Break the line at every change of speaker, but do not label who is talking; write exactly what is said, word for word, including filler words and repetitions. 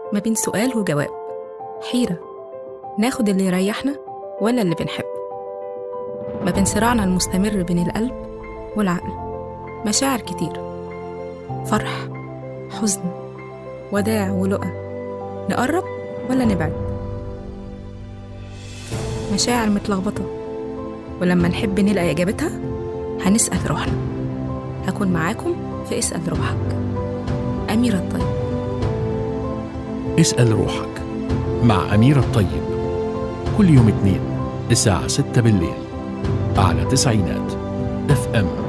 ما بين سؤال وجواب، حيرة ناخد اللي يريحنا ولا اللي بنحب، ما بين صراعنا المستمر بين القلب والعقل. مشاعر كتير، فرح، حزن، وداع ولقى، نقرب ولا نبعد. مشاعر متلخبطة، ولما نحب نلاقي إجابتها هنسأل روحنا. هكون معاكم في اسأل روحك. أميرة الطيب.
اسأل روحك مع أميرة الطيب، كل يوم اثنين الساعة ستة بالليل على تسعينات اف ام.